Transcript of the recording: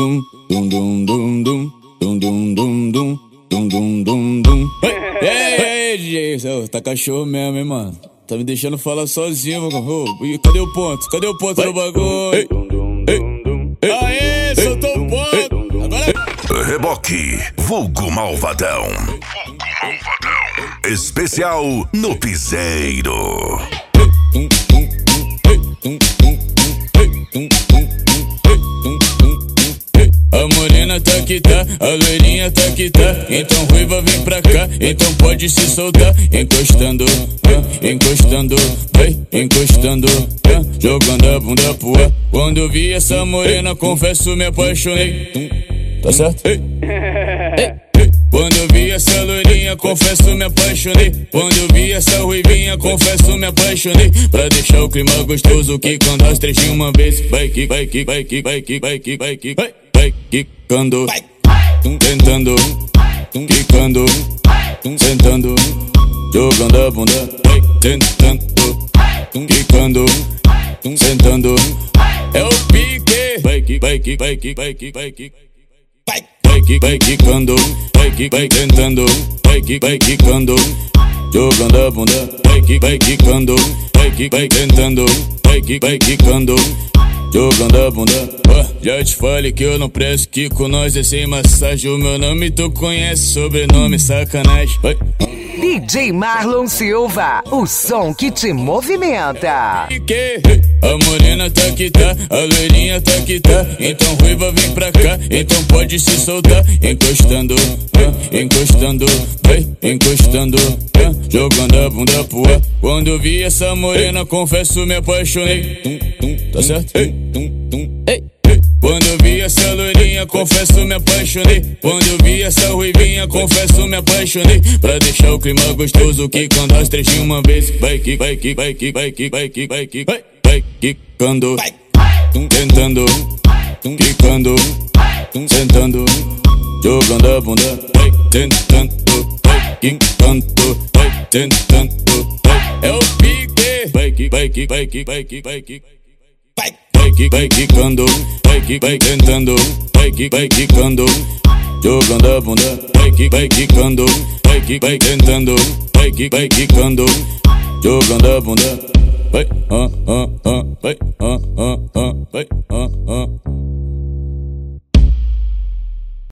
dum dum dum dum dum dum dum dum dum dum dum dum dum. Ei, DJ, tá cachorro mesmo, hein, mano? Tá me deixando falar sozinho, mano. Cadê o ponto? Cadê o ponto do bagulho? Aê, soltou o ponto! Agora... Reboque, vulgo malvadão. Especial no piseiro. A morena tá que tá, a loirinha tá que tá. Então ruiva vem pra cá, então pode se soltar. Encostando, encostando, encostando, jogando a bunda pro ar. Quando eu vi essa morena, confesso, me apaixonei. Tá certo? Quando eu vi essa loirinha, confesso, me apaixonei. Quando eu vi essa ruivinha, confesso, me apaixonei. Pra deixar o clima gostoso, que quando as três de uma vez. Vai que, vai que, vai que, vai que, vai que, vai que, vai. Vai quicando, tentando, quicando, sentando, jogando a bunda. Vai tentando, quicando, sentando. É o pique. Vai que, vai que, vai que, vai que, vai que. Vai quicando, vai tentando, vai quicando, jogando a bunda. Vai quicando, vai tentando, vai quicando, jogando a bunda. Já te falei que eu não presto, que com nós é sem massagem. O meu nome tu conhece, sobrenome sacanagem. DJ Marlon Silva, o som que te movimenta. A morena tá que tá, a loirinha tá que tá. Então ruiva vem pra cá, então pode se soltar. Encostando, encostando, encostando, jogando a bunda pro ar. Quando eu vi essa morena, confesso, me apaixonei. Tá certo? Quando eu vi essa loirinha, confesso, me apaixonei. Quando eu vi essa ruivinha, confesso, me apaixonei. Pra deixar o clima gostoso, que quando as três de uma vez. Vai que, vai que, vai que, vai que, vai que, vai que, vai quicando, tentando, quicando, sentando, jogando a bunda. Vai tentando, vai quicando, vai tentando. É o pique. Vai que, vai que, vai que, vai que, vai que. Vai quicando, vai tentando, vai quicando, jogando a bunda. Vai quicando, vai tentando, vai quicando, jogando a bunda. Vai, vai,